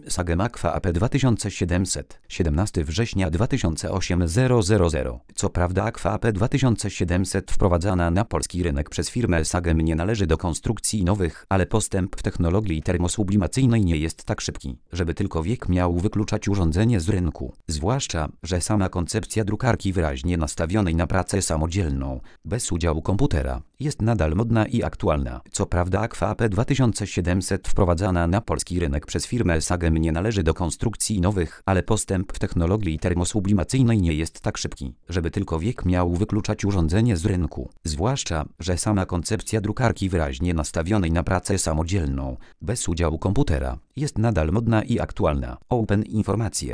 Sagem Aqua AP 2700, 17 września 2008 000. Co prawda Aqua AP 2700 wprowadzana na polski rynek przez firmę Sagem nie należy do konstrukcji nowych, ale postęp w technologii termosublimacyjnej nie jest tak szybki, żeby tylko wiek miał wykluczać urządzenie z rynku. Zwłaszcza, że sama koncepcja drukarki wyraźnie nastawionej na pracę samodzielną, bez udziału komputera, jest nadal modna i aktualna. Co prawda Aqua AP 2700 wprowadzana na polski rynek przez firmę Sagem nie należy do konstrukcji nowych, ale postęp w technologii termosublimacyjnej nie jest tak szybki, żeby tylko wiek miał wykluczać urządzenie z rynku. Zwłaszcza, że sama koncepcja drukarki wyraźnie nastawionej na pracę samodzielną, bez udziału komputera, jest nadal modna i aktualna. Open informacje.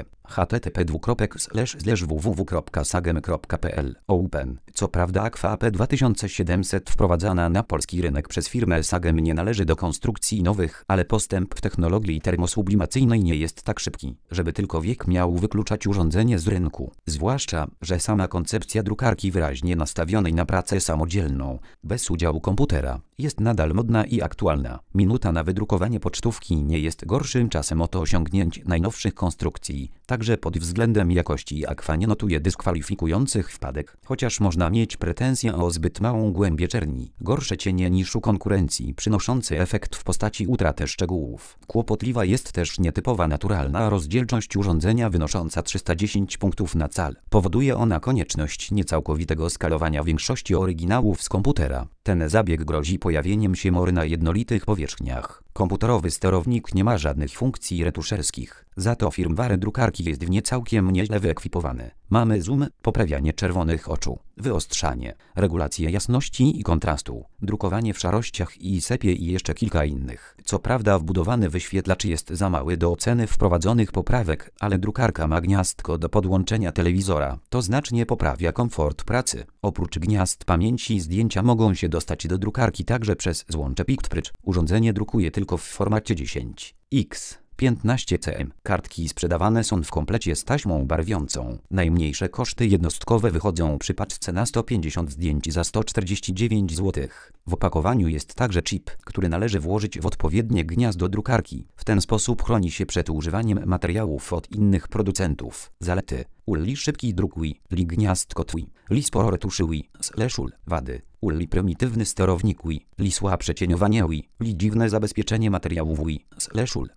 http://www.sagem.pl Open. Co prawda Aqua AP 2700 wprowadzana na polski rynek przez firmę Sagem nie należy do konstrukcji nowych, ale postęp w technologii termosublimacyjnej nie jest tak szybki, żeby tylko wiek miał wykluczać urządzenie z rynku. Zwłaszcza, że sama koncepcja drukarki wyraźnie nastawionej na pracę samodzielną, bez udziału komputera, jest nadal modna i aktualna. Minuta na wydrukowanie pocztówki nie jest gorszym czasem od osiągnięć najnowszych konstrukcji. Także pod względem jakości Aqua nie notuje dyskwalifikujących wpadek, chociaż można mieć pretensje o zbyt małą głębię czerni, gorsze cienie niż u konkurencji, przynoszący efekt w postaci utraty szczegółów. Kłopotliwa jest też nietypowa naturalna rozdzielczość urządzenia wynosząca 310 punktów na cal. Powoduje ona konieczność niecałkowitego skalowania większości oryginałów z komputera. Ten zabieg grozi pojawieniem się mory na jednolitych powierzchniach. Komputerowy sterownik nie ma żadnych funkcji retuszerskich, za to firmware drukarki jest w nie całkiem nieźle wyekwipowany. Mamy zoom, poprawianie czerwonych oczu, wyostrzanie, regulację jasności i kontrastu, drukowanie w szarościach i sepie i jeszcze kilka innych. Co prawda wbudowany wyświetlacz jest za mały do oceny wprowadzonych poprawek, ale drukarka ma gniazdko do podłączenia telewizora. To znacznie poprawia komfort pracy. Oprócz gniazd pamięci zdjęcia mogą się dostać do drukarki także przez złącze Pictbridge. Urządzenie drukuje tylko w formacie 10x. 15 cm. Kartki sprzedawane są w komplecie z taśmą barwiącą. Najmniejsze koszty jednostkowe wychodzą przy paczce na 150 zdjęć za 149 zł. W opakowaniu jest także chip, który należy włożyć w odpowiednie gniazdo drukarki. W ten sposób chroni się przed używaniem materiałów od innych producentów. Zalety: Ulli szybki druk Wi, li gniazdko Twi, li sporo retuszy Wi, /ul. Wady: Ulli prymitywny sterownik Wi, li słabsze cieniowanie Wi, li dziwne zabezpieczenie materiałów Wi, /ul.